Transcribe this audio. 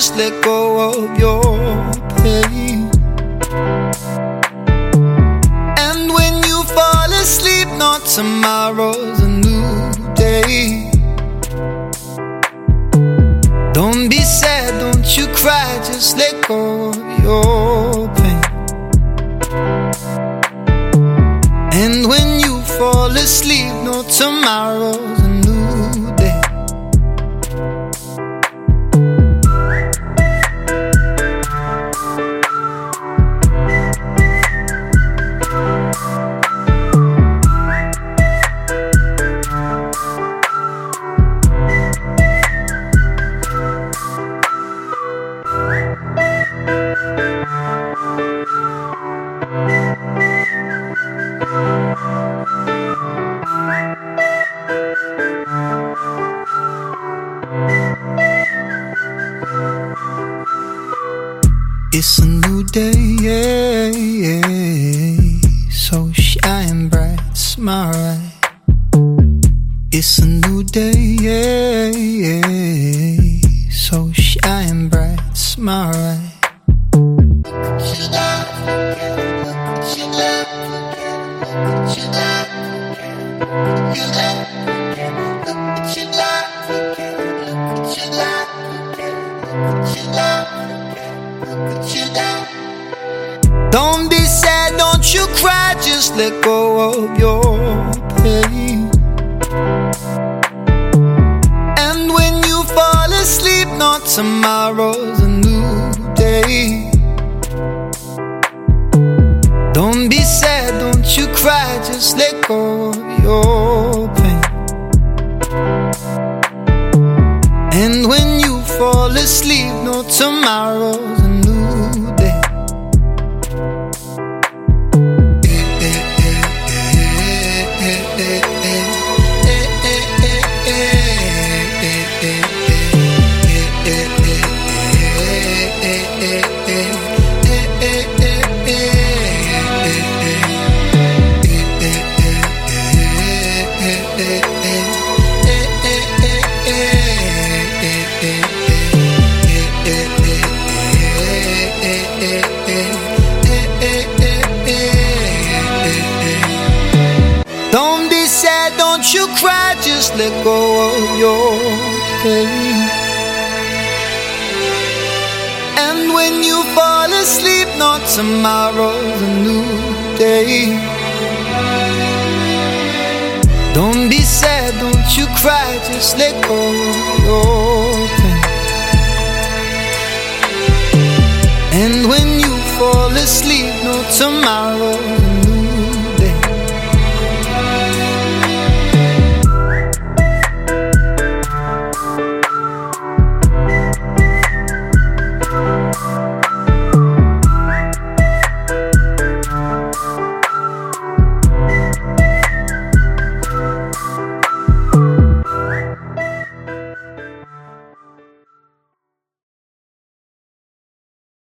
just let go of your pain. And when you fall asleep, no, tomorrow's a new day. Don't be sad, don't you cry, just let go of your pain. And when you fall asleep, no, tomorrow's a new day. It's a new day, so shine bright, smile right. It's a new day, so shine bright, smile right. Don't be sad, don't you cry, just let go of your pain. And when you fall asleep, no, tomorrow's a new day. Don't be sad, don't you cry, just let go of your pain. And when you fall asleep, no, tomorrow's a new day. Don't be sad, don't you cry, just let go of your pain. And when you fall asleep, no, tomorrow's a new day. Don't be sad, don't you cry, just let go of your pain. And when you fall asleep, no, tomorrow